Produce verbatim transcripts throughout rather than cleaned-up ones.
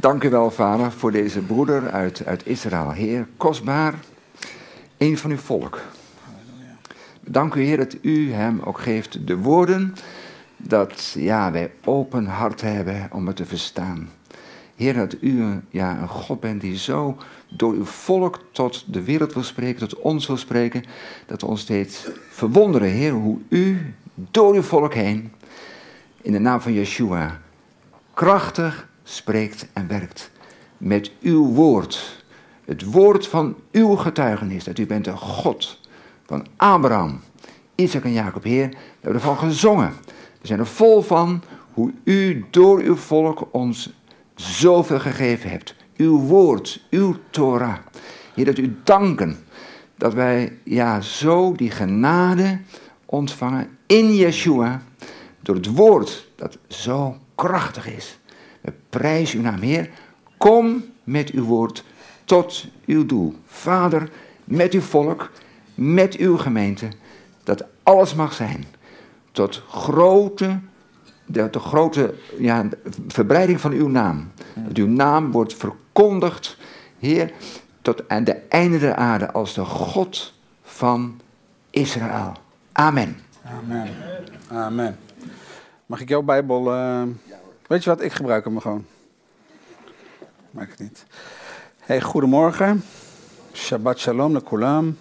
Dank u wel, Vader, voor deze broeder uit, uit Israël. Heer, kostbaar, een van uw volk. Dank u, Heer, dat u hem ook geeft de woorden, dat ja, wij open hart hebben om het te verstaan. Heer, dat u ja, een God bent die zo door uw volk tot de wereld wil spreken, tot ons wil spreken, dat we ons steeds verwonderen, Heer, hoe u door uw volk heen, in de naam van Yeshua, krachtig spreekt en werkt met uw woord. Het woord van uw getuigenis, dat u bent een God van Abraham, Isaac en Jacob. Heer, we hebben ervan gezongen. We zijn er vol van hoe u door uw volk ons zoveel gegeven hebt. Uw woord, uw Torah. Heer, dat u danken dat wij ja, zo die genade ontvangen in Yeshua, door het woord dat zo krachtig is. We prijzen uw naam, Heer. Kom met uw woord tot uw doel. Vader, met uw volk, met uw gemeente, dat alles mag zijn tot grote, de, de grote ja, verbreiding van uw naam. Dat uw naam wordt verkondigd, Heer, tot aan de einde der aarde als de God van Israël. Amen. Amen. Amen. Mag ik jouw Bijbel... Uh... Weet je wat, ik gebruik hem gewoon. Maakt het niet. Hey, goedemorgen. Shabbat shalom lekulam.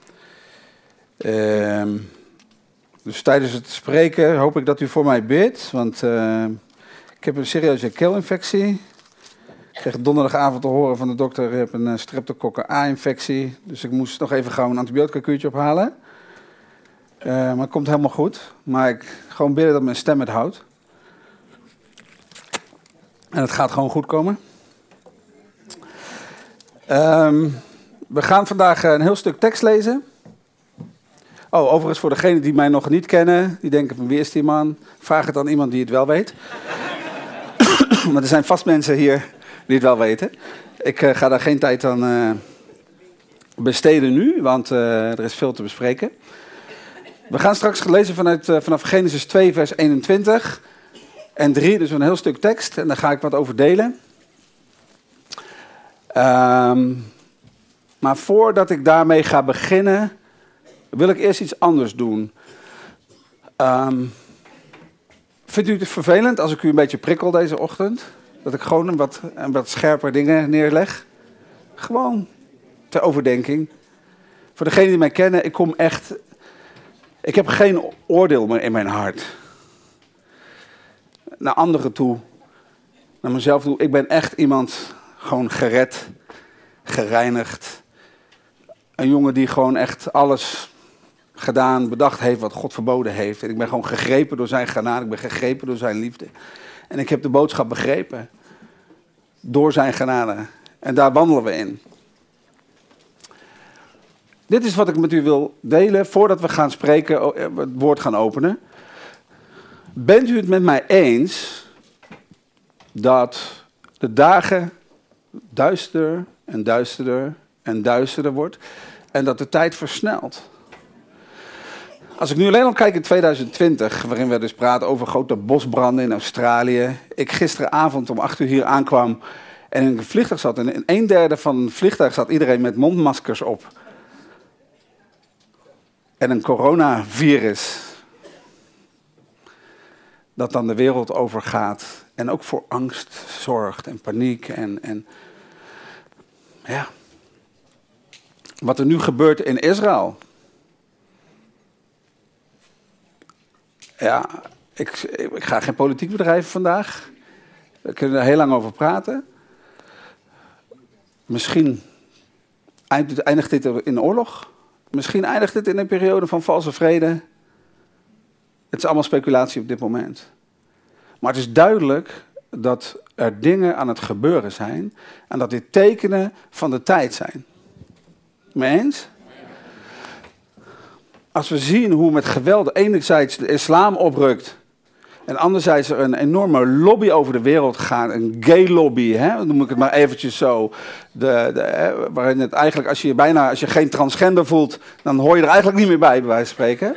Uh, dus tijdens het spreken hoop ik dat u voor mij bidt, want uh, ik heb een serieuze keelinfectie. Ik kreeg donderdagavond te horen van de dokter, je hebt een streptokokken A-infectie. Dus ik moest nog even gauw een antibiotica-kuurtje ophalen. Uh, maar het komt helemaal goed. Maar ik gewoon bidden dat mijn stem het houdt. En het gaat gewoon goed komen. Um, we gaan vandaag een heel stuk tekst lezen. Oh, overigens voor degenen die mij nog niet kennen, die denken van wie is die man? Vraag het aan iemand die het wel weet. Maar er zijn vast mensen hier die het wel weten. Ik uh, ga daar geen tijd aan uh, besteden nu, want uh, er is veel te bespreken. We gaan straks lezen vanuit, uh, vanaf Genesis twee, vers eenentwintig en drie, dus een heel stuk tekst. En daar ga ik wat over delen. Um, maar voordat ik daarmee ga beginnen, wil ik eerst iets anders doen. Um, vindt u het vervelend als ik u een beetje prikkel deze ochtend? Dat ik gewoon een wat, een wat scherper dingen neerleg? Gewoon ter overdenking. Voor degenen die mij kennen, ik kom echt... Ik heb geen oordeel meer in mijn hart. Naar anderen toe, naar mezelf toe. Ik ben echt iemand gewoon gered, gereinigd. Een jongen die gewoon echt alles gedaan, bedacht heeft wat God verboden heeft. En ik ben gewoon gegrepen door zijn genade, ik ben gegrepen door zijn liefde. En ik heb de boodschap begrepen. Door zijn genade. En daar wandelen we in. Dit is wat ik met u wil delen voordat we gaan spreken, het woord gaan openen. Bent u het met mij eens dat de dagen duisterder en duisterder en duisterder wordt en dat de tijd versnelt? Als ik nu alleen al kijk in tweeduizend twintig, waarin we dus praten over grote bosbranden in Australië. Ik gisteravond om acht uur hier aankwam en in een vliegtuig zat. En in een derde van het vliegtuig zat iedereen met mondmaskers op. En een coronavirus dat dan de wereld overgaat. En ook voor angst zorgt en paniek. En, en ja, wat er nu gebeurt in Israël. Ja, ik, ik ga geen politiek bedrijven vandaag. We kunnen er heel lang over praten. Misschien eindigt dit in oorlog. Misschien eindigt dit in een periode van valse vrede. Het is allemaal speculatie op dit moment. Maar het is duidelijk dat er dingen aan het gebeuren zijn. En dat dit tekenen van de tijd zijn. Mee eens? Als we zien hoe met geweld enerzijds de islam oprukt. En anderzijds er een enorme lobby over de wereld gaat. Een gay lobby, hè? Dan noem ik het maar eventjes zo. De, de, hè? Waarin het eigenlijk, als je, je bijna, als je geen transgender voelt, dan hoor je er eigenlijk niet meer bij, bij wijze van spreken.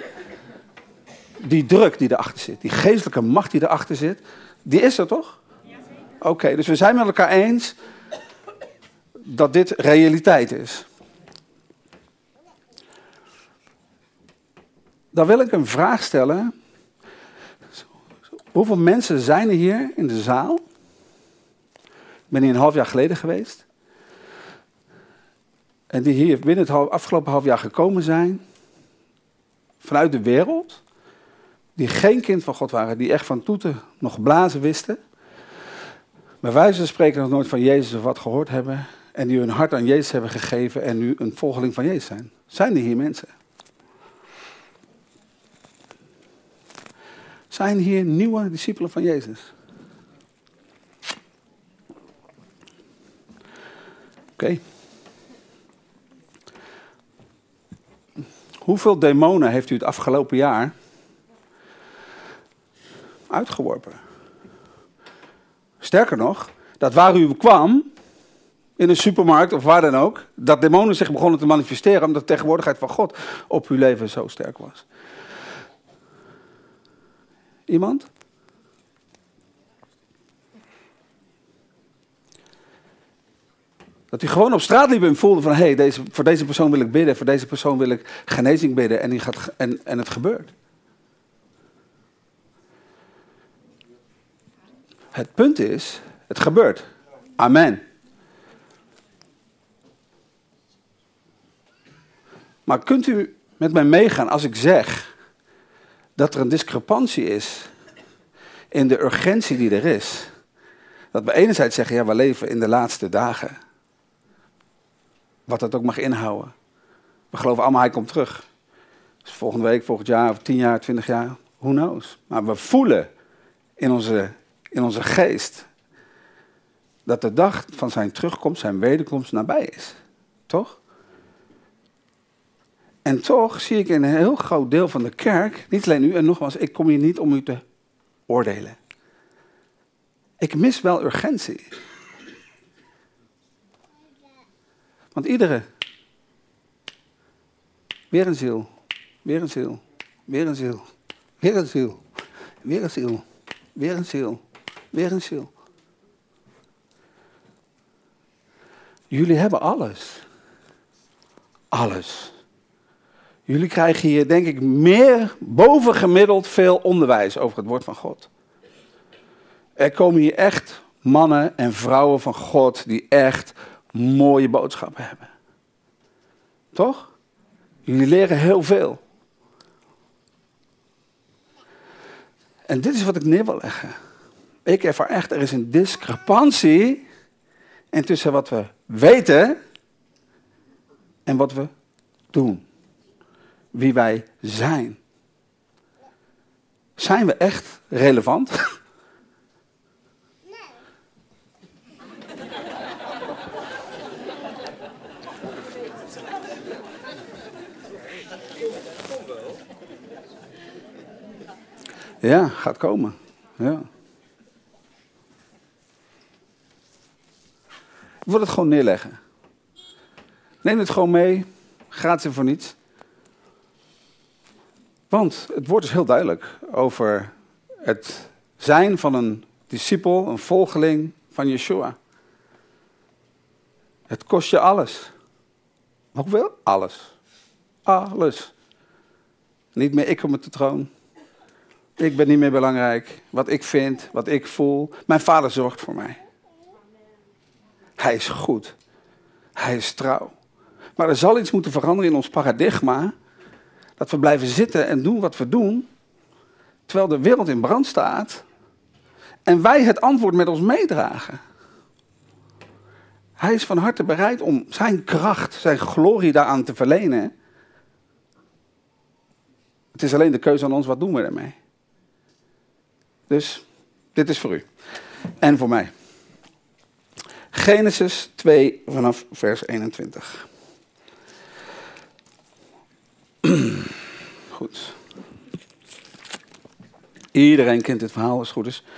Die druk die erachter zit, die geestelijke macht die erachter zit, die is er toch? Oké, okay, dus we zijn met elkaar eens dat dit realiteit is. Dan wil ik een vraag stellen. Hoeveel mensen zijn er hier in de zaal? Ik ben hier een half jaar geleden geweest. En die hier binnen het afgelopen half jaar gekomen zijn. Vanuit de wereld. Die geen kind van God waren. Die echt van toeten nog blazen wisten. Bij wijze van spreken nog nooit van Jezus of wat gehoord hebben. En die hun hart aan Jezus hebben gegeven. En nu een volgeling van Jezus zijn. Zijn er hier mensen? Zijn hier nieuwe discipelen van Jezus? Oké. Okay. Hoeveel demonen heeft u het afgelopen jaar uitgeworpen? Sterker nog, dat waar u kwam, in een supermarkt of waar dan ook, dat demonen zich begonnen te manifesteren omdat de tegenwoordigheid van God op uw leven zo sterk was. Iemand? Dat u gewoon op straat liep en voelde van, hé, hey, deze, voor deze persoon wil ik bidden, voor deze persoon wil ik genezing bidden en, die gaat, en, en het gebeurt. Het punt is, het gebeurt. Amen. Maar kunt u met mij meegaan als ik zeg dat er een discrepantie is in de urgentie die er is? Dat we enerzijds zeggen, ja, we leven in de laatste dagen. Wat dat ook mag inhouden. We geloven allemaal, hij komt terug. Dus volgende week, volgend jaar, of tien jaar, twintig jaar, who knows. Maar we voelen in onze, in onze geest dat de dag van zijn terugkomst, zijn wederkomst nabij is. Toch? En toch zie ik in een heel groot deel van de kerk, niet alleen u, en nogmaals, ik kom hier niet om u te oordelen. Ik mis wel urgentie. Want iedere, weer een ziel, weer een ziel, weer een ziel, weer een ziel, weer een ziel, weer een ziel, weer een ziel. Jullie hebben alles. Alles. Jullie krijgen hier, denk ik, meer bovengemiddeld veel onderwijs over het woord van God. Er komen hier echt mannen en vrouwen van God die echt mooie boodschappen hebben. Toch? Jullie leren heel veel. En dit is wat ik neer wil leggen. Ik ervaar echt, er is een discrepantie tussen wat we weten en wat we doen. Wie wij zijn. Zijn we echt relevant? Nee. Ja, gaat komen. Ja. Ik wil het gewoon neerleggen. Neem het gewoon mee. Gratis en voor niets. Want het woord is heel duidelijk over het zijn van een discipel, een volgeling van Yeshua. Het kost je alles. Hoeveel? Alles. Alles. Niet meer ik op de troon. Ik ben niet meer belangrijk. Wat ik vind, wat ik voel. Mijn vader zorgt voor mij. Hij is goed. Hij is trouw. Maar er zal iets moeten veranderen in ons paradigma. Dat we blijven zitten en doen wat we doen. Terwijl de wereld in brand staat. En wij het antwoord met ons meedragen. Hij is van harte bereid om zijn kracht, zijn glorie daaraan te verlenen. Het is alleen de keuze aan ons, wat doen we ermee? Dus, dit is voor u. En voor mij. Genesis twee vanaf vers eenentwintig. Goed. Iedereen kent dit verhaal als het goed is.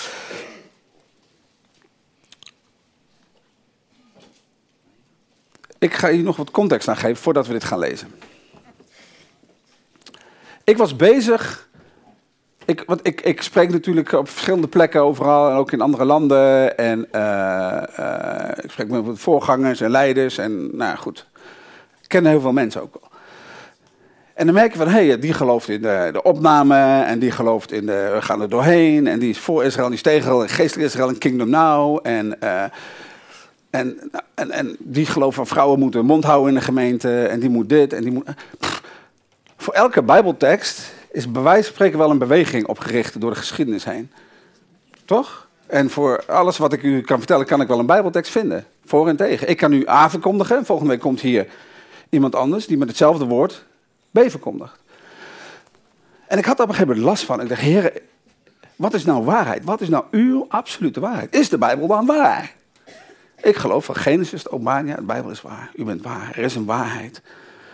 Ik ga hier nog wat context aan geven voordat we dit gaan lezen. Ik was bezig ik, want ik, ik spreek natuurlijk op verschillende plekken overal en ook in andere landen. En uh, uh, ik spreek met voorgangers en leiders en nou goed. Ik ken heel veel mensen ook wel. En dan merk je van, hé, hey, die gelooft in de, de opname en die gelooft in de, we gaan er doorheen. En die is voor Israël, die is tegen Israël, geestelijk Israël en Kingdom Now. En, uh, en, en, en die gelooft van vrouwen moeten hun mond houden in de gemeente en die moet dit en die moet... Pff, voor elke Bijbeltekst is bij wijze van spreken wel een beweging opgericht door de geschiedenis heen. Toch? En voor alles wat ik u kan vertellen, kan ik wel een Bijbeltekst vinden. Voor en tegen. Ik kan u A verkondigen. Volgende week komt hier iemand anders die met hetzelfde woord B verkondigt. En ik had daar op een gegeven moment last van. Ik dacht, heren, wat is nou waarheid? Wat is nou uw absolute waarheid? Is de Bijbel dan waar? Ik geloof van Genesis tot Openbaring, ja, de Bijbel is waar. U bent waar. Er is een waarheid.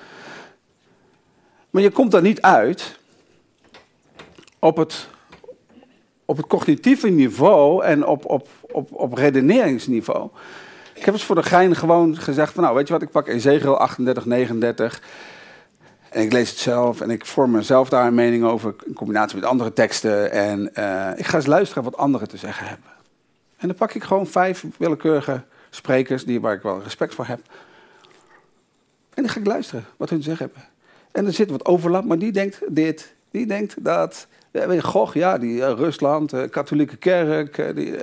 Maar je komt daar niet uit op het, op het cognitieve niveau en op, op, op, op redeneringsniveau. Ik heb eens voor de gein gewoon gezegd van, nou, weet je wat, ik pak Ezekiel achtendertig, negenendertig en ik lees het zelf en ik vorm mezelf daar een mening over in combinatie met andere teksten en uh, ik ga eens luisteren wat anderen te zeggen hebben. En dan pak ik gewoon vijf willekeurige sprekers die, waar ik wel respect voor heb en dan ga ik luisteren wat hun te zeggen hebben. En er zit wat overlap, maar die denkt dit, die denkt dat. Ja, weet je, Gog, ja, die uh, Rusland, uh, katholieke kerk. Uh, die, uh,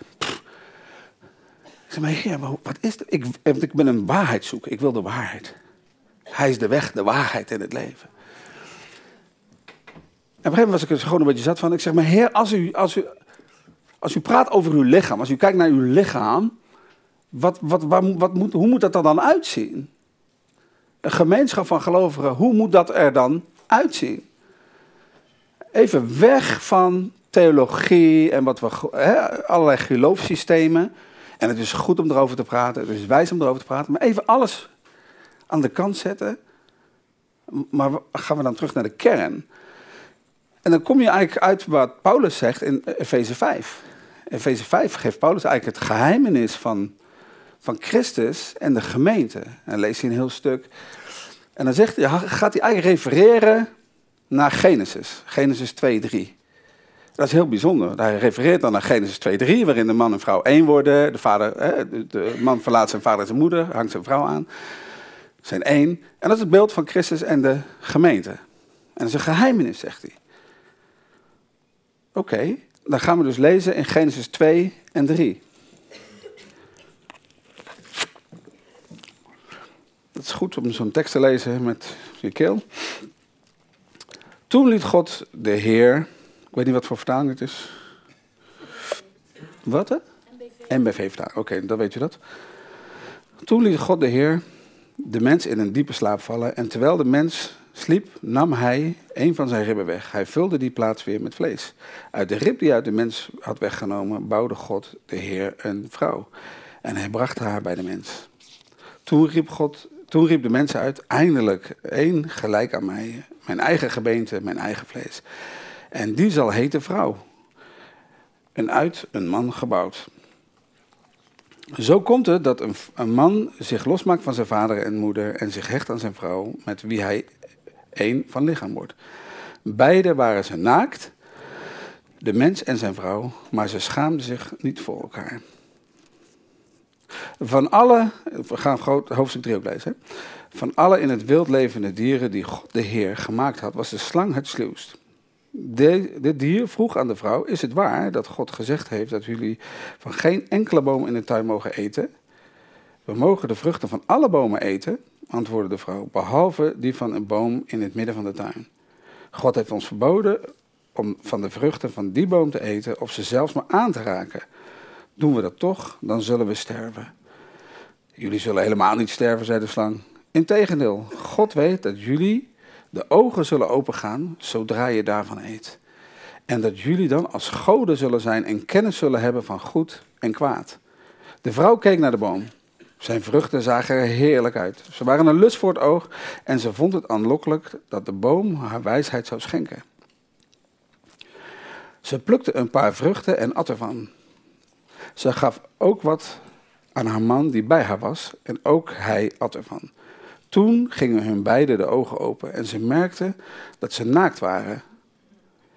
ik zeg maar, heer, maar wat is dat? Ik, ik ben een waarheidszoeker, ik wil de waarheid. Hij is de weg, de waarheid in het leven. En op een gegeven moment was ik er gewoon een beetje zat van. Ik zeg maar, heer, als u, als u, als u praat over uw lichaam, als u kijkt naar uw lichaam, wat, wat, wat, wat moet, hoe moet dat er dan uitzien? Een gemeenschap van gelovigen, hoe moet dat er dan uitzien? Even weg van theologie en wat we, he, allerlei geloofssystemen. En het is goed om erover te praten, het is wijs om erover te praten. Maar even alles aan de kant zetten. Maar gaan we dan terug naar de kern. En dan kom je eigenlijk uit wat Paulus zegt in Efeze vijf. In Efeze vijf geeft Paulus eigenlijk het geheimenis van... van Christus en de gemeente. En dan leest hij een heel stuk. En dan zegt hij, gaat hij eigenlijk refereren naar Genesis. Genesis twee drie. Dat is heel bijzonder. Hij refereert dan naar Genesis twee drie, waarin de man en vrouw één worden. De, vader, hè, de man verlaat zijn vader en zijn moeder, hangt zijn vrouw aan. Zijn één. En dat is het beeld van Christus en de gemeente. En dat is een geheimenis, zegt hij. Oké, okay, dan gaan we dus lezen in Genesis twee en drie. Het is goed om zo'n tekst te lezen met je keel. Toen liet God de Heer... Ik weet niet wat voor vertaling het is. Wat hè? N B V vertaling. Oké, okay, dan weet je dat. Toen liet God de Heer de mens in een diepe slaap vallen. En terwijl de mens sliep, nam hij een van zijn ribben weg. Hij vulde die plaats weer met vlees. Uit de rib die uit de mens had weggenomen, bouwde God de Heer een vrouw. En hij bracht haar bij de mens. Toen riep God... Toen riep de mens uit, eindelijk één gelijk aan mij, mijn eigen gebeente, mijn eigen vlees. En die zal heten vrouw. En uit een man gebouwd. Zo komt het dat een, een man zich losmaakt van zijn vader en moeder en zich hecht aan zijn vrouw, met wie hij één van lichaam wordt. Beide waren ze naakt, de mens en zijn vrouw, maar ze schaamden zich niet voor elkaar. Van alle, we gaan groot, hoofdstuk drie ook lezen. Hè? Van alle in het wild levende dieren die God de Heer gemaakt had, was de slang het sluwst. De, dit dier vroeg aan de vrouw, is het waar dat God gezegd heeft dat jullie van geen enkele boom in de tuin mogen eten? We mogen de vruchten van alle bomen eten, antwoordde de vrouw, behalve die van een boom in het midden van de tuin. God heeft ons verboden om van de vruchten van die boom te eten of ze zelfs maar aan te raken. Doen we dat toch, dan zullen we sterven. Jullie zullen helemaal niet sterven, zei de slang. Integendeel, God weet dat jullie de ogen zullen opengaan zodra je daarvan eet. En dat jullie dan als goden zullen zijn en kennis zullen hebben van goed en kwaad. De vrouw keek naar de boom. Zijn vruchten zagen er heerlijk uit. Ze waren een lust voor het oog en ze vond het aanlokkelijk dat de boom haar wijsheid zou schenken. Ze plukte een paar vruchten en at ervan. Ze gaf ook wat aan haar man die bij haar was en ook hij at ervan. Toen gingen hun beiden de ogen open en ze merkten dat ze naakt waren.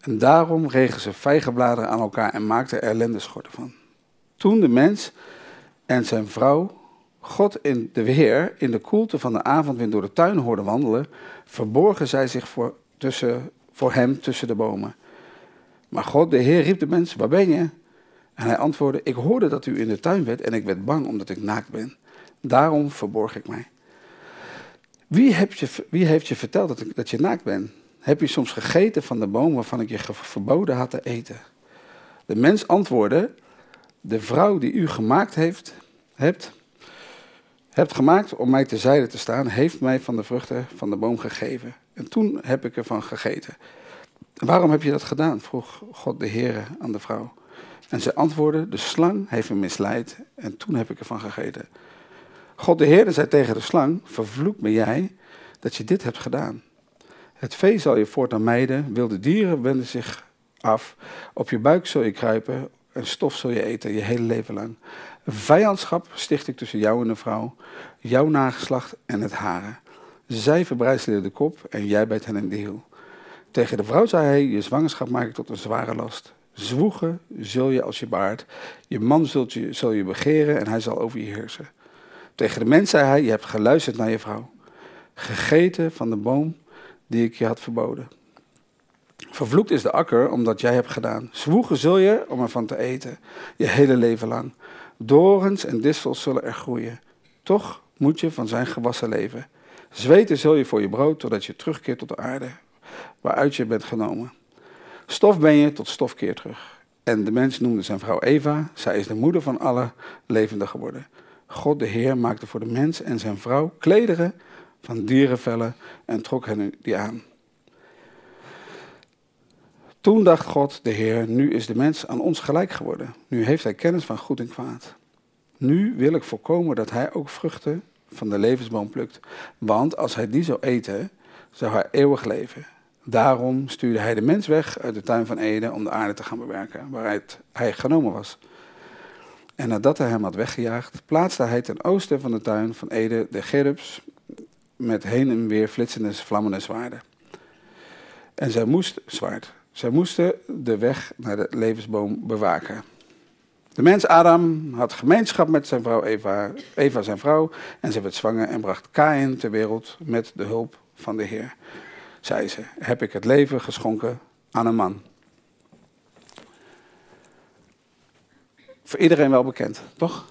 En daarom regen ze vijgenbladeren aan elkaar en maakten er lendeschorten van. Toen de mens en zijn vrouw God in de Heer in de koelte van de avondwind door de tuin hoorden wandelen, verborgen zij zich voor, tussen, voor hem tussen de bomen. Maar God, de Heer, riep de mens, waar ben je? En hij antwoordde, ik hoorde dat u in de tuin bent en ik werd bang omdat ik naakt ben. Daarom verborg ik mij. Wie, heb je, wie heeft je verteld dat, ik, dat je naakt bent? Heb je soms gegeten van de boom waarvan ik je verboden had te eten? De mens antwoordde, de vrouw die u gemaakt heeft, hebt, hebt gemaakt om mij terzijde te staan, heeft mij van de vruchten van de boom gegeven. En toen heb ik ervan gegeten. Waarom heb je dat gedaan? Vroeg God de Heere aan de vrouw. En zij antwoordde, de slang heeft me misleid en toen heb ik ervan gegeten. God de Heere zei tegen de slang, vervloekt ben jij dat je dit hebt gedaan. Het vee zal je voortaan mijden, wilde dieren wenden zich af. Op je buik zul je kruipen en stof zul je eten je hele leven lang. Vijandschap sticht ik tussen jou en de vrouw, jouw nageslacht en het hare. Zij verbrijzelen de kop en jij bijt hen in de hiel. Tegen de vrouw zei hij, je zwangerschap maak ik tot een zware last. Zwoegen zul je als je baart, je man zult je, zul je begeren en hij zal over je heersen. Tegen de mens zei hij, je hebt geluisterd naar je vrouw, gegeten van de boom die ik je had verboden. Vervloekt is de akker, omdat jij hebt gedaan. Zwoegen zul je om ervan te eten, je hele leven lang. Dorens en distels zullen er groeien. Toch moet je van zijn gewassen leven. Zweten zul je voor je brood, totdat je terugkeert tot de aarde, waaruit je bent genomen. Stof ben je, tot stof keer terug. En de mens noemde zijn vrouw Eva, zij is de moeder van alle levenden geworden. God de Heer maakte voor de mens en zijn vrouw klederen van dierenvellen en trok hen die aan. Toen dacht God de Heer, nu is de mens aan ons gelijk geworden. Nu heeft hij kennis van goed en kwaad. Nu wil ik voorkomen dat hij ook vruchten van de levensboom plukt. Want als hij die zou eten, zou hij eeuwig leven. Daarom stuurde hij de mens weg uit de tuin van Eden om de aarde te gaan bewerken, waaruit hij genomen was. En nadat hij hem had weggejaagd, plaatste hij ten oosten van de tuin van Eden de cherubs met heen en weer flitsende vlammende zwaarden. En zij moest, zwaard, zij moesten de weg naar de levensboom bewaken. De mens Adam had gemeenschap met zijn vrouw Eva, Eva zijn vrouw, en ze werd zwanger en bracht Kaïn ter wereld met de hulp van de Heer. Zei ze, heb ik het leven geschonken aan een man. Voor iedereen wel bekend, toch?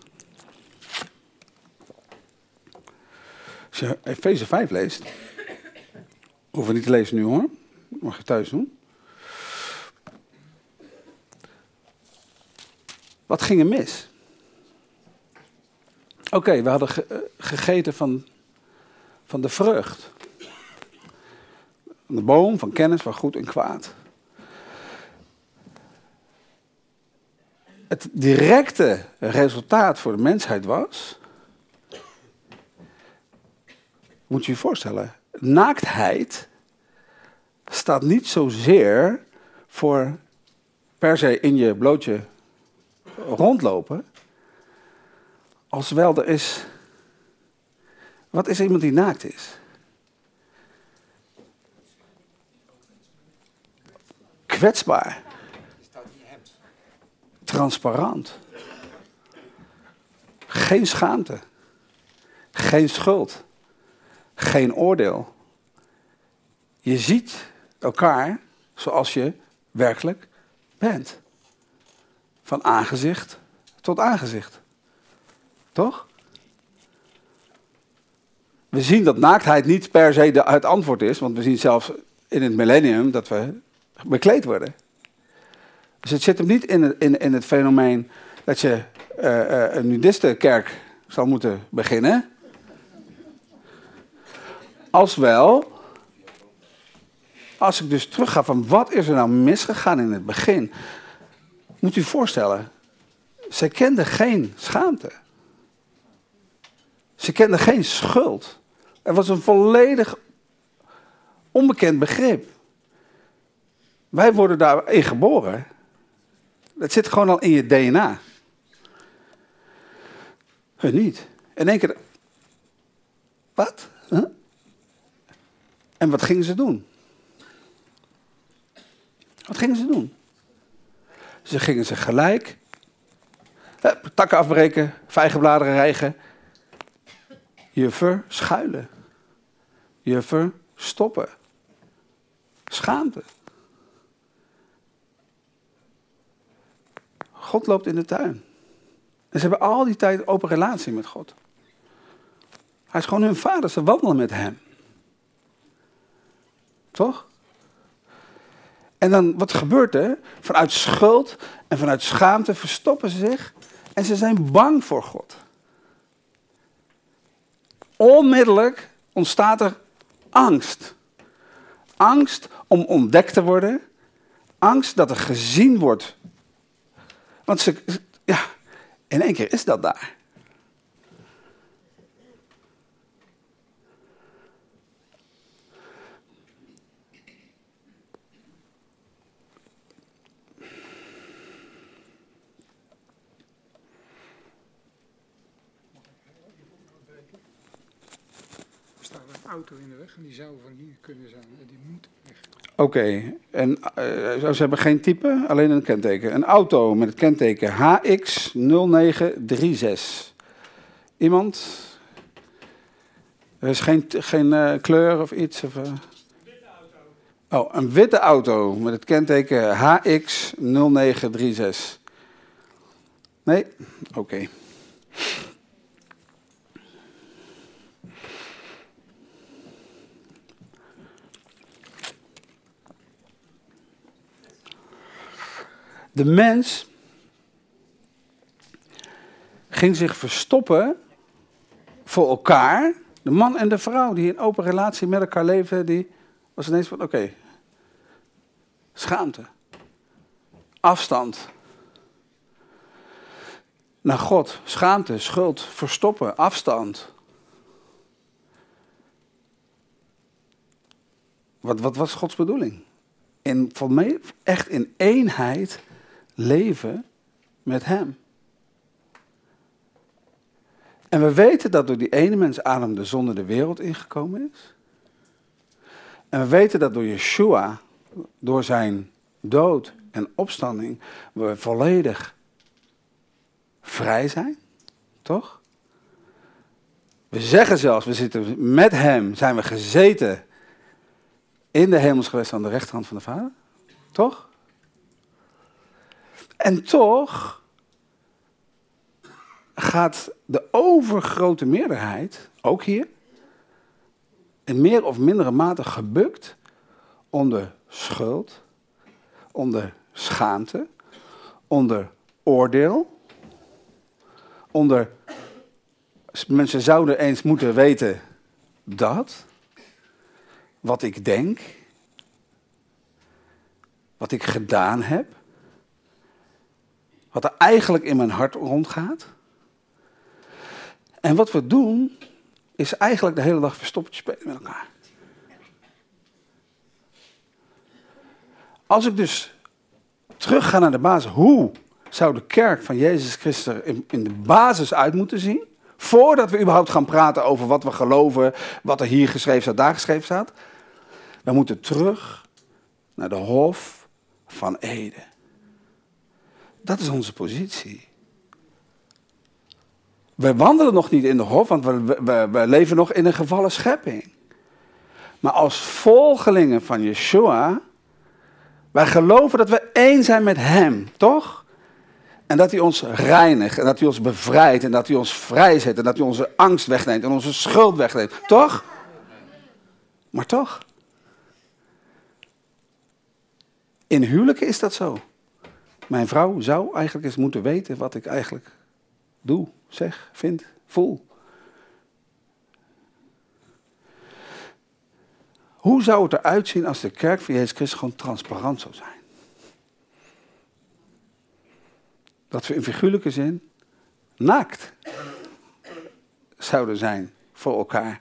Als je Efeze vijf leest, hoeven we niet te lezen nu hoor, mag je thuis doen. Wat ging er mis? Oké, okay, we hadden ge- gegeten van, van de vrucht. De boom van kennis van goed en kwaad. Het directe resultaat voor de mensheid was, moet je je voorstellen, naaktheid staat niet zozeer voor per se in je blootje rondlopen, als wel er is, wat is iemand die naakt is? Kwetsbaar. Transparant. Geen schaamte. Geen schuld. Geen oordeel. Je ziet elkaar zoals je werkelijk bent. Van aangezicht tot aangezicht. Toch? We zien dat naaktheid niet per se de, het antwoord is, want we zien zelfs in het millennium dat we bekleed worden. Dus het zit hem niet in het, in, in het fenomeen dat je uh, uh, een nudistenkerk zal moeten beginnen. Als wel, als ik dus terugga van wat is er nou misgegaan in het begin. Moet u je voorstellen, zij kende geen schaamte. Ze kende geen schuld. Er was een volledig onbekend begrip. Wij worden daarin geboren. Dat zit gewoon al in je D N A. Hun niet. In één keer. Wat? Huh? En wat gingen ze doen? Wat gingen ze doen? Ze gingen zich gelijk hup, takken afbreken, vijgenbladeren rijgen. Je verschuilen. Je verstoppen. Schaamte. God loopt in de tuin. En ze hebben al die tijd een open relatie met God. Hij is gewoon hun vader, ze wandelen met hem. Toch? En dan, wat gebeurt er? Vanuit schuld en vanuit schaamte verstoppen ze zich. En ze zijn bang voor God. Onmiddellijk ontstaat er angst. Angst om ontdekt te worden. Angst dat er gezien wordt. Want ze, ja, in één keer is dat daar. Auto in de weg en die zou van hier kunnen zijn. Die moet weg. Oké, okay. En uh, ze hebben geen type, alleen een kenteken. Een auto met het kenteken H X nul negen drie zes. Iemand? Er is geen, geen uh, kleur of iets? Of, uh... Een witte auto. Oh, een witte auto met het kenteken H X nul negen drie zes. Nee? Oké. Okay. De mens ging zich verstoppen voor elkaar. De man en de vrouw die in open relatie met elkaar leefden, die was ineens van, oké, okay, schaamte, afstand. Naar God, schaamte, schuld, verstoppen, afstand. Wat, wat was Gods bedoeling? In, voor mij, echt in eenheid leven met hem. En we weten dat door die ene mens Adam de zonde de wereld ingekomen is. En we weten dat door Yeshua, door zijn dood en opstanding, we volledig vrij zijn. Toch? We zeggen zelfs, we zitten met hem, zijn we gezeten in de hemels geweest aan de rechterhand van de Vader. Toch? En toch gaat de overgrote meerderheid, ook hier, in meer of mindere mate gebukt onder schuld, onder schaamte, onder oordeel, onder mensen zouden eens moeten weten dat, wat ik denk, wat ik gedaan heb, wat er eigenlijk in mijn hart rondgaat. En wat we doen, is eigenlijk de hele dag verstoppertje spelen met elkaar. Als ik dus terug ga naar de basis, hoe zou de kerk van Jezus Christus er in, in de basis uit moeten zien? Voordat we überhaupt gaan praten over wat we geloven, wat er hier geschreven staat, daar geschreven staat. We moeten terug naar de Hof van Eden. Dat is onze positie. We wandelen nog niet in de hof, want we, we, we leven nog in een gevallen schepping. Maar als volgelingen van Yeshua, wij geloven dat we één zijn met hem, toch? En dat hij ons reinigt, en dat hij ons bevrijdt, en dat hij ons vrijzet, en dat hij onze angst wegneemt, en onze schuld wegneemt, toch? Maar toch? In huwelijken is dat zo. Mijn vrouw zou eigenlijk eens moeten weten wat ik eigenlijk doe, zeg, vind, voel. Hoe zou het eruit zien als de kerk van Jezus Christus gewoon transparant zou zijn? Dat we in figuurlijke zin naakt zouden zijn voor elkaar.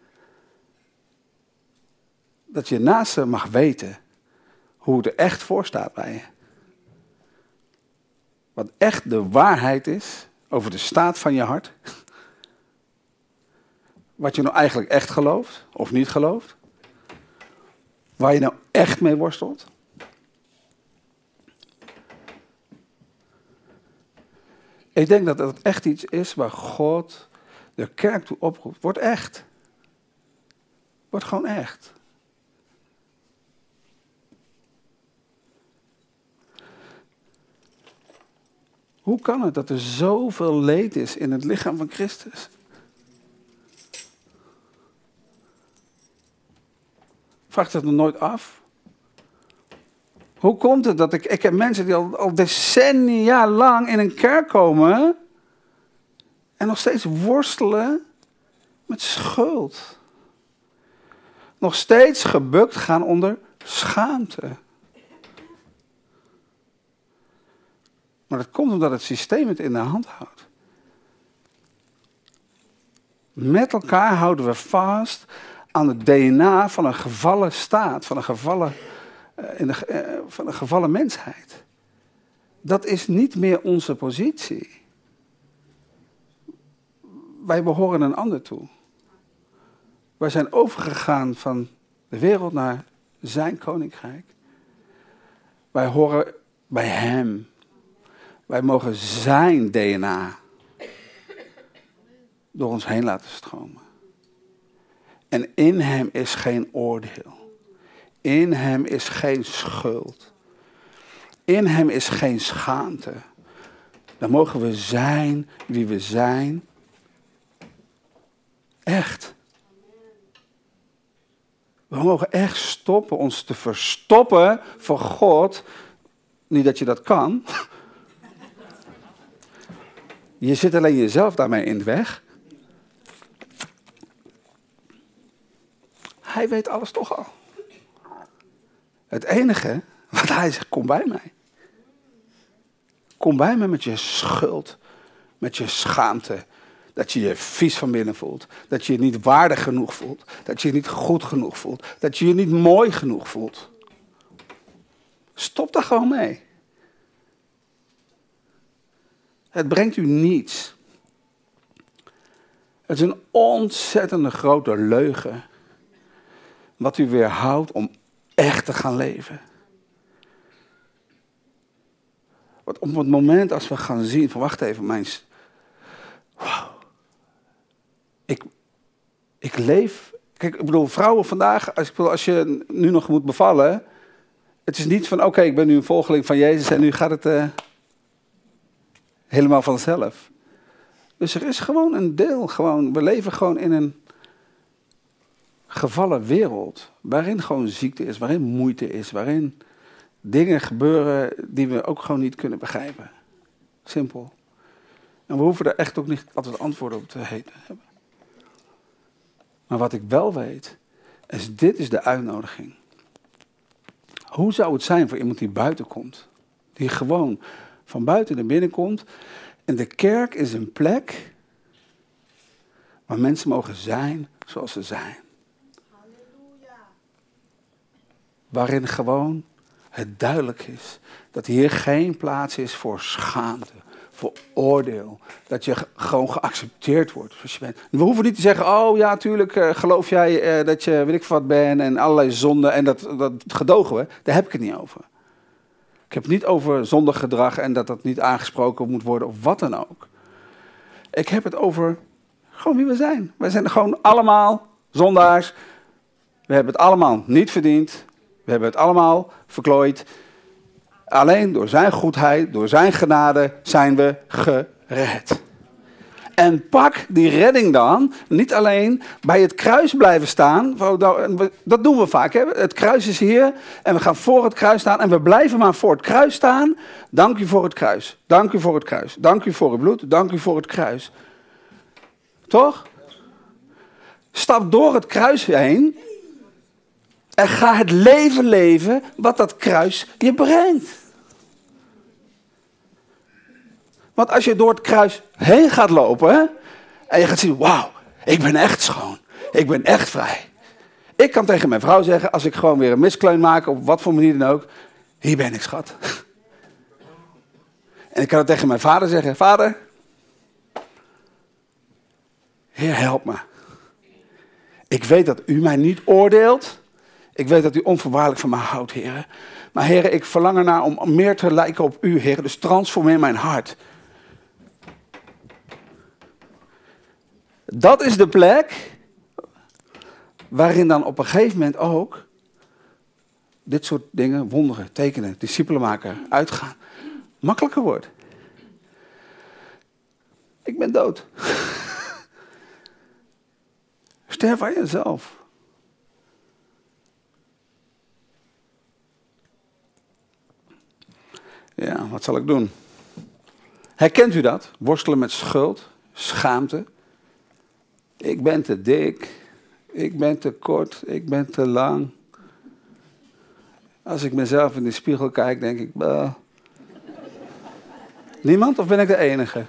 Dat je naaste mag weten hoe het er echt voor staat bij je. Wat echt de waarheid is over de staat van je hart. Wat je nou eigenlijk echt gelooft of niet gelooft. Waar je nou echt mee worstelt. Ik denk dat dat echt iets is waar God de kerk toe oproept. Word echt. Word gewoon echt. Hoe kan het dat er zoveel leed is in het lichaam van Christus? Vraag je dat nog nooit af? Hoe komt het dat ik... Ik heb mensen die al, al decennia lang in een kerk komen en nog steeds worstelen met schuld. Nog steeds gebukt gaan onder schaamte. Maar dat komt omdat het systeem het in de hand houdt. Met elkaar houden we vast aan het D N A van een gevallen staat, van een gevallen, uh, in de, uh, van een gevallen mensheid. Dat is niet meer onze positie. Wij behoren een ander toe. Wij zijn overgegaan van de wereld naar zijn koninkrijk. Wij horen bij hem. Wij mogen zijn D N A door ons heen laten stromen. En in hem is geen oordeel. In hem is geen schuld. In hem is geen schaamte. Dan mogen we zijn wie we zijn. Echt. We mogen echt stoppen ons te verstoppen voor God. Niet dat je dat kan. Je zit alleen jezelf daarmee in de weg. Hij weet alles toch al. Het enige wat hij zegt, kom bij mij. Kom bij mij met je schuld, met je schaamte. Dat je je vies van binnen voelt. Dat je je niet waardig genoeg voelt. Dat je je niet goed genoeg voelt. Dat je je niet mooi genoeg voelt. Stop daar gewoon mee. Het brengt u niets. Het is een ontzettende grote leugen. Wat u weerhoudt om echt te gaan leven. Want op het moment als we gaan zien van wacht even, mijn... Wow. Ik, ik leef... Kijk, ik bedoel, vrouwen vandaag, als, ik bedoel, als je nu nog moet bevallen... Het is niet van oké, okay, ik ben nu een volgeling van Jezus en nu gaat het uh, helemaal vanzelf. Dus er is gewoon een deel, gewoon, we leven gewoon in een gevallen wereld. Waarin gewoon ziekte is, waarin moeite is, waarin dingen gebeuren die we ook gewoon niet kunnen begrijpen. Simpel. En we hoeven er echt ook niet altijd antwoorden op te hebben. Maar wat ik wel weet, is dit is de uitnodiging. Hoe zou het zijn voor iemand die buiten komt? Die gewoon van buiten naar binnen komt. En de kerk is een plek waar mensen mogen zijn zoals ze zijn. Halleluja. Waarin gewoon het duidelijk is dat hier geen plaats is voor schaamte, voor oordeel. Dat je gewoon geaccepteerd wordt zoals je bent. We hoeven niet te zeggen, oh ja, tuurlijk uh, geloof jij uh, dat je weet ik wat bent en allerlei zonden en dat, dat gedogen we. Daar heb ik het niet over. Ik heb het niet over zondig gedrag en dat dat niet aangesproken moet worden of wat dan ook. Ik heb het over gewoon wie we zijn. Wij zijn gewoon allemaal zondaars. We hebben het allemaal niet verdiend. We hebben het allemaal verklooid. Alleen door zijn goedheid, door zijn genade zijn we gered. En pak die redding dan, niet alleen bij het kruis blijven staan. Dat doen we vaak. Hè? Het kruis is hier en we gaan voor het kruis staan. En we blijven maar voor het kruis staan. Dank u voor het kruis. Dank u voor het kruis. Dank u voor het bloed. Dank u voor het kruis. Toch? Stap door het kruis heen. En ga het leven leven wat dat kruis je brengt. Want als je door het kruis heen gaat lopen en je gaat zien, wauw, ik ben echt schoon. Ik ben echt vrij. Ik kan tegen mijn vrouw zeggen, als ik gewoon weer een miskleun maak, op wat voor manier dan ook, hier ben ik, schat. En ik kan het tegen mijn vader zeggen, vader, Heer, help me. Ik weet dat u mij niet oordeelt. Ik weet dat u onvoorwaardelijk van mij houdt, Heer. Maar Heer, ik verlang ernaar om meer te lijken op u, Heer. Dus transformeer mijn hart. Dat is de plek waarin dan op een gegeven moment ook dit soort dingen, wonderen, tekenen, discipelen maken, uitgaan, makkelijker wordt. Ik ben dood. Sterf aan jezelf. Ja, wat zal ik doen? Herkent u dat? Worstelen met schuld, schaamte. Ik ben te dik. Ik ben te kort. Ik ben te lang. Als ik mezelf in de spiegel kijk, denk ik... Bah. Niemand of ben ik de enige?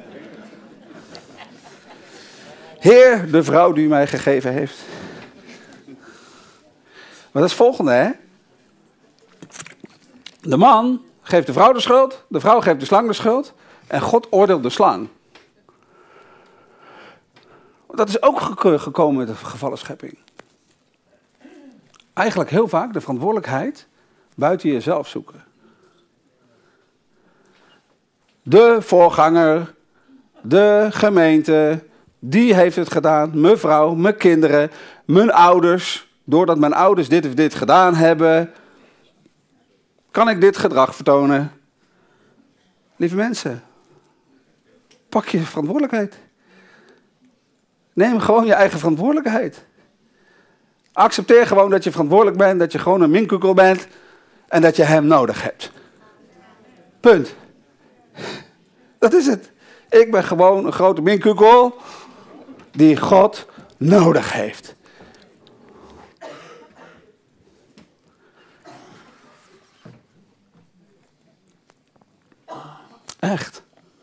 Heer, de vrouw die u mij gegeven heeft. Maar dat is het volgende, hè? De man geeft de vrouw de schuld, de vrouw geeft de slang de schuld en God oordeelt de slang. Dat is ook gekomen met de gevallen schepping. Eigenlijk heel vaak de verantwoordelijkheid buiten jezelf zoeken. De voorganger, de gemeente, die heeft het gedaan. Mijn vrouw, mijn kinderen, mijn ouders. Doordat mijn ouders dit of dit gedaan hebben, kan ik dit gedrag vertonen. Lieve mensen, pak je verantwoordelijkheid. Neem gewoon je eigen verantwoordelijkheid. Accepteer gewoon dat je verantwoordelijk bent, dat je gewoon een minkukel bent en dat je hem nodig hebt. Punt. Dat is het. Ik ben gewoon een grote minkukel die God nodig heeft. Echt.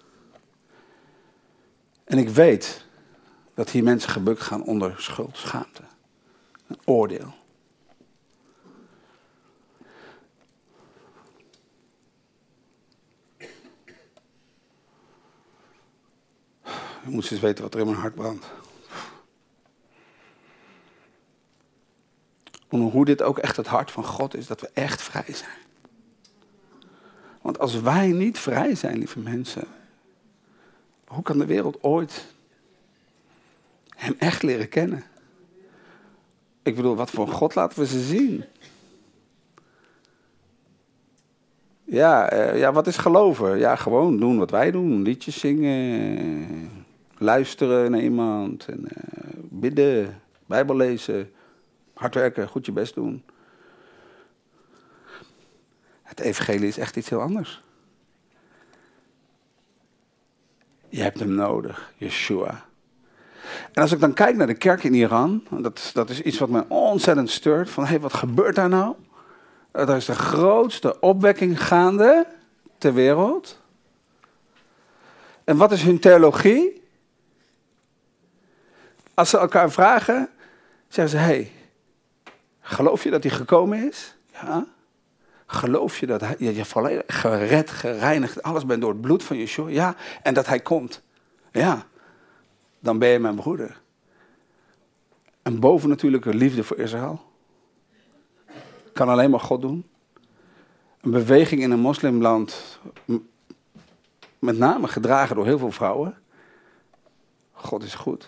En ik weet dat hier mensen gebukt gaan onder schuld, schaamte. Een oordeel. Je moet eens weten wat er in mijn hart brandt. Hoe dit ook echt het hart van God is, dat we echt vrij zijn. Want als wij niet vrij zijn, lieve mensen, hoe kan de wereld ooit hem echt leren kennen? Ik bedoel, wat voor God laten we ze zien? Ja, uh, ja, wat is geloven? Ja, gewoon doen wat wij doen. Liedjes zingen, luisteren naar iemand, en, uh, bidden, Bijbel lezen, hard werken, goed je best doen. Het evangelie is echt iets heel anders. Je hebt hem nodig, Yeshua. En als ik dan kijk naar de kerk in Iran, dat, dat is iets wat mij ontzettend steurt, van hé, hey, wat gebeurt daar nou? Er is de grootste opwekking gaande ter wereld. En wat is hun theologie? Als ze elkaar vragen, zeggen ze, hé, hey, geloof je dat hij gekomen is? Ja. Geloof je dat hij, je, je volledig gered, gereinigd, alles bent door het bloed van Yeshua? Ja. En dat hij komt? Ja. Dan ben je mijn broeder. En bovennatuurlijke liefde voor Israël. Kan alleen maar God doen. Een beweging in een moslimland, met name gedragen door heel veel vrouwen. God is goed.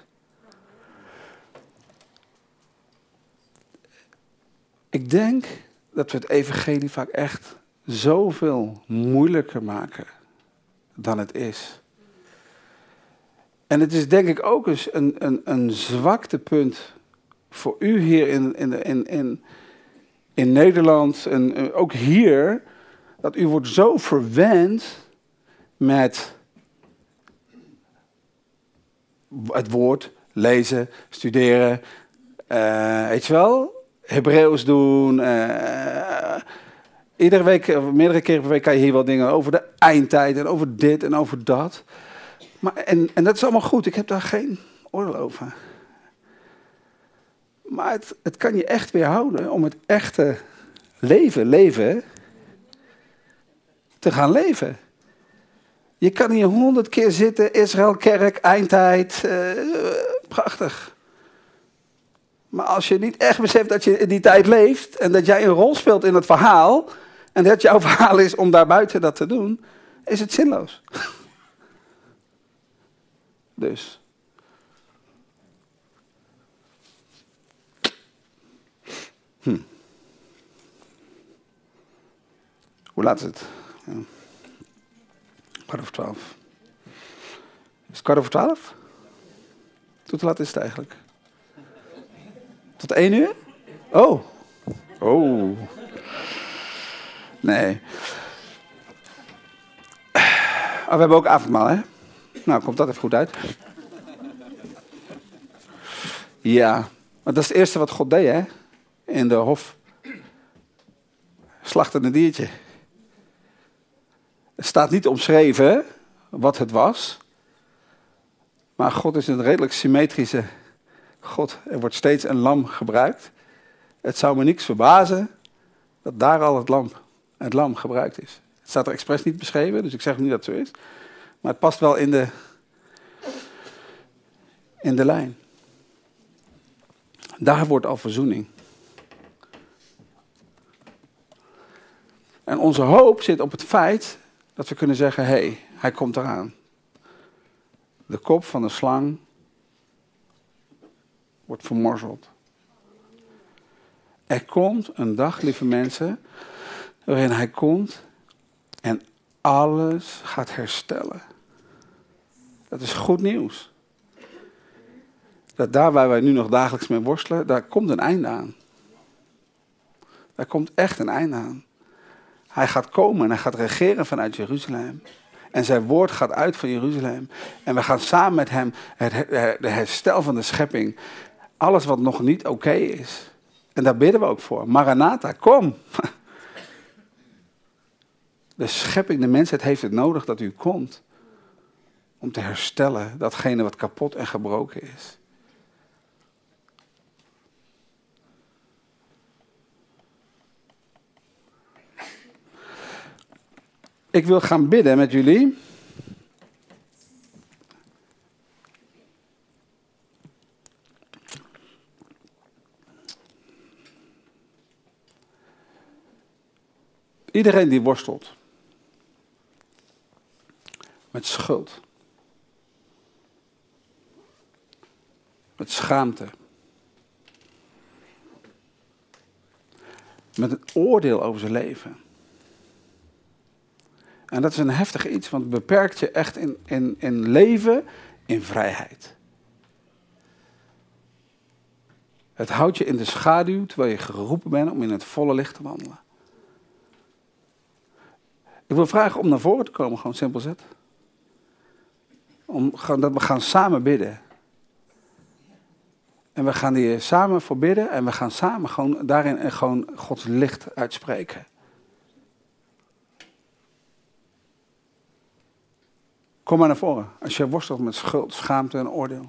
Ik denk dat we het evangelie vaak echt zoveel moeilijker maken dan het is. En het is denk ik ook eens een, een, een zwaktepunt voor u hier in, in, in, in, in Nederland en ook hier, dat u wordt zo verwend met het woord, lezen, studeren, uh, weet je wel, Hebreeuws doen. Uh, iedere week, meerdere keren per week kan je hier wel dingen over de eindtijd en over dit en over dat. Maar, en, en dat is allemaal goed, ik heb daar geen oordeel over. Maar het, het kan je echt weerhouden om het echte leven, leven, te gaan leven. Je kan hier honderd keer zitten, Israël, kerk, eindtijd, uh, prachtig. Maar als je niet echt beseft dat je in die tijd leeft en dat jij een rol speelt in het verhaal en dat jouw verhaal is om daarbuiten dat te doen, is het zinloos. Dus, Hm. Hoe laat is het? Ja. Kwart over twaalf. Is het kwart over twaalf? Tot hoe laat is het eigenlijk? Tot één uur? Oh. Oh. Nee. Oh, we hebben ook avondmaal, hè? Nou, komt dat even goed uit. Ja, maar dat is het eerste wat God deed, hè? In de hof. Slachten een diertje. Er staat niet omschreven wat het was. Maar God is een redelijk symmetrische God. Er wordt steeds een lam gebruikt. Het zou me niks verbazen dat daar al het lam, het lam gebruikt is. Het staat er expres niet beschreven, dus ik zeg niet dat het zo is. Maar het past wel in de, in de lijn. Daar wordt al verzoening. En onze hoop zit op het feit dat we kunnen zeggen, hé, hey, hij komt eraan. De kop van de slang wordt vermorzeld. Er komt een dag, lieve mensen, waarin hij komt en alles gaat herstellen. Dat is goed nieuws. Dat daar waar wij nu nog dagelijks mee worstelen, daar komt een einde aan. Daar komt echt een einde aan. Hij gaat komen en hij gaat regeren vanuit Jeruzalem. En zijn woord gaat uit van Jeruzalem. En we gaan samen met hem het herstel van de schepping. Alles wat nog niet oké is. En daar bidden we ook voor. Maranatha, kom. De schepping, de mensheid heeft het nodig dat u komt. Om te herstellen datgene wat kapot en gebroken is. Ik wil gaan bidden met jullie. Iedereen die worstelt met schuld, met schaamte, met een oordeel over zijn leven. En dat is een heftig iets, want het beperkt je echt in, in, in leven, in vrijheid. Het houdt je in de schaduw, terwijl je geroepen bent om in het volle licht te wandelen. Ik wil vragen om naar voren te komen, gewoon simpel zet. Om, gewoon, dat we gaan samen bidden. En we gaan hier samen voor bidden en we gaan samen gewoon daarin gewoon Gods licht uitspreken. Kom maar naar voren, als je worstelt met schuld, schaamte en oordeel.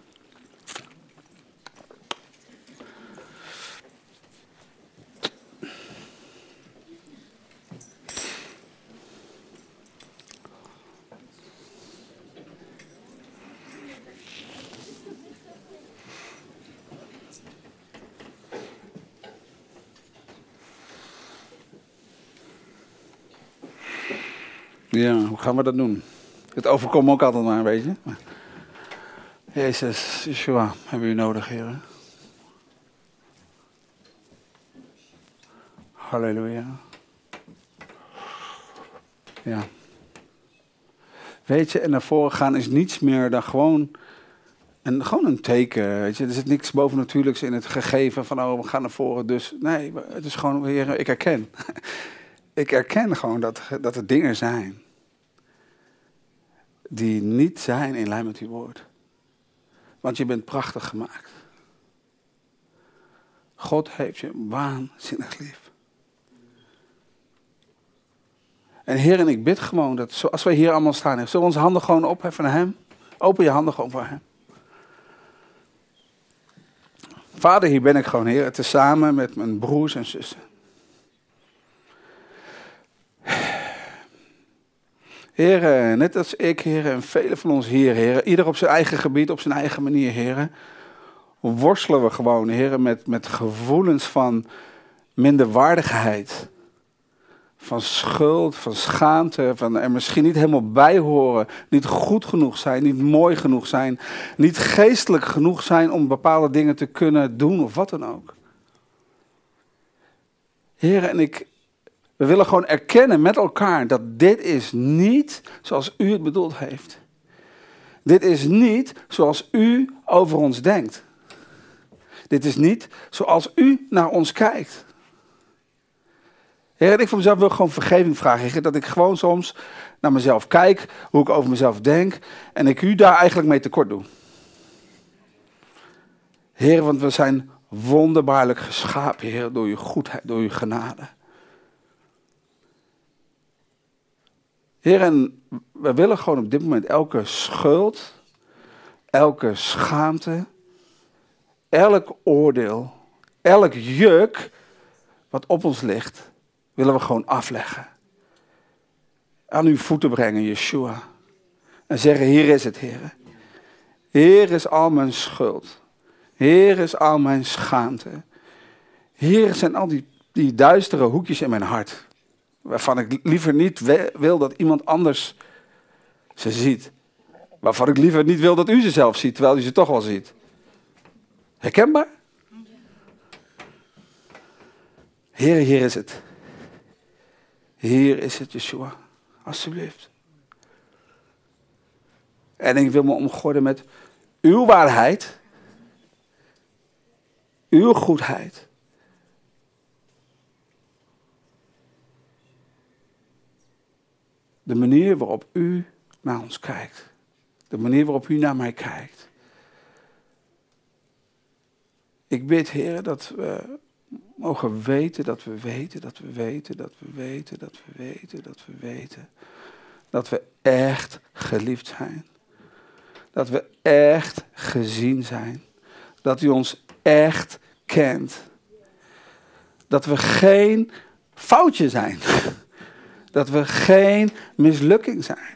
Ja, hoe gaan we dat doen? Het overkomt me ook altijd maar een beetje. Jezus, Yeshua, hebben we u nodig, heren. Halleluja. Ja. Weet je, en naar voren gaan is niets meer dan gewoon een, gewoon een teken. Weet je, er zit niks bovennatuurlijks in het gegeven van, oh, we gaan naar voren. Dus nee, het is gewoon, heren, ik erken. Ik erken gewoon dat, dat er dingen zijn die niet zijn in lijn met uw woord. Want je bent prachtig gemaakt. God heeft je waanzinnig lief. En Heer, en ik bid gewoon dat zoals wij hier allemaal staan, zullen we onze handen gewoon opheffen naar hem? Open je handen gewoon voor hem. Vader, hier ben ik gewoon, Heer, tezamen met mijn broers en zussen. Heer, net als ik, Heer, en velen van ons hier, Heer, ieder op zijn eigen gebied, op zijn eigen manier, Heer, worstelen we gewoon, Heer, met, met gevoelens van minderwaardigheid, van schuld, van schaamte, van er misschien niet helemaal bij horen, niet goed genoeg zijn, niet mooi genoeg zijn, niet geestelijk genoeg zijn om bepaalde dingen te kunnen doen of wat dan ook. Heer, en ik, we willen gewoon erkennen met elkaar dat dit is niet zoals u het bedoeld heeft. Dit is niet zoals u over ons denkt. Dit is niet zoals u naar ons kijkt. Heer, en ik voor mezelf wil gewoon vergeving vragen, Heer, dat ik gewoon soms naar mezelf kijk, hoe ik over mezelf denk, en ik u daar eigenlijk mee tekort doe. Heer, want we zijn wonderbaarlijk geschapen, Heer, door uw goedheid, door uw genade. Heer, en we willen gewoon op dit moment elke schuld, elke schaamte, elk oordeel, elk juk wat op ons ligt, willen we gewoon afleggen. Aan uw voeten brengen, Yeshua. En zeggen, hier is het, Heer. Hier is al mijn schuld. Hier is al mijn schaamte. Hier zijn al die, die duistere hoekjes in mijn hart. Waarvan ik liever niet wil dat iemand anders ze ziet. Waarvan ik liever niet wil dat u ze zelf ziet, terwijl u ze toch wel ziet. Herkenbaar? Heer, hier is het. Hier is het, Yeshua. Alsjeblieft. En ik wil me omgorden met uw waarheid. Uw goedheid. De manier waarop u naar ons kijkt. De manier waarop u naar mij kijkt. Ik bid, Heer, dat we mogen weten, dat we weten, dat we weten, dat we weten, dat we weten, dat we weten. Dat we echt geliefd zijn. Dat we echt gezien zijn. Dat u ons echt kent. Dat we geen foutje zijn. Dat we geen mislukking zijn.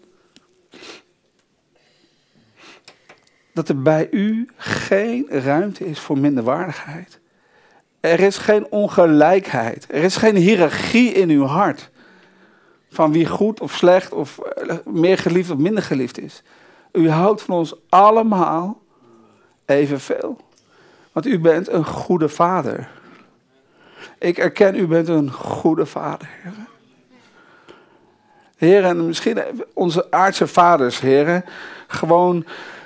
Dat er bij u geen ruimte is voor minderwaardigheid. Er is geen ongelijkheid. Er is geen hiërarchie in uw hart. Van wie goed of slecht of meer geliefd of minder geliefd is. U houdt van ons allemaal evenveel. Want u bent een goede vader. Ik erken, u bent een goede vader, Heer. Heer, en misschien onze aardse vaders, Heer, gewoon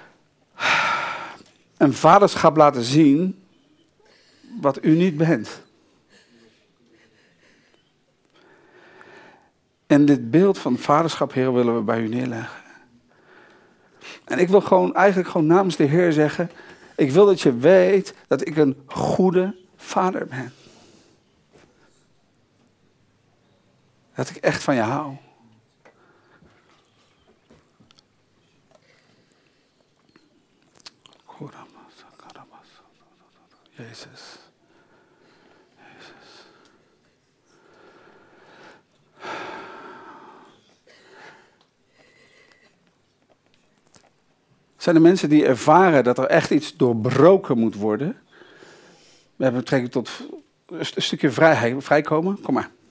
een vaderschap laten zien wat u niet bent. En dit beeld van vaderschap, Heer, willen we bij u neerleggen. En ik wil gewoon eigenlijk gewoon namens de Heer zeggen, ik wil dat je weet dat ik een goede vader ben. Dat ik echt van je hou. Jezus. Jezus. Zijn er mensen die ervaren dat er echt iets doorbroken moet worden? We hebben betrekking tot een stukje vrijheid, vrijkomen. Kom maar.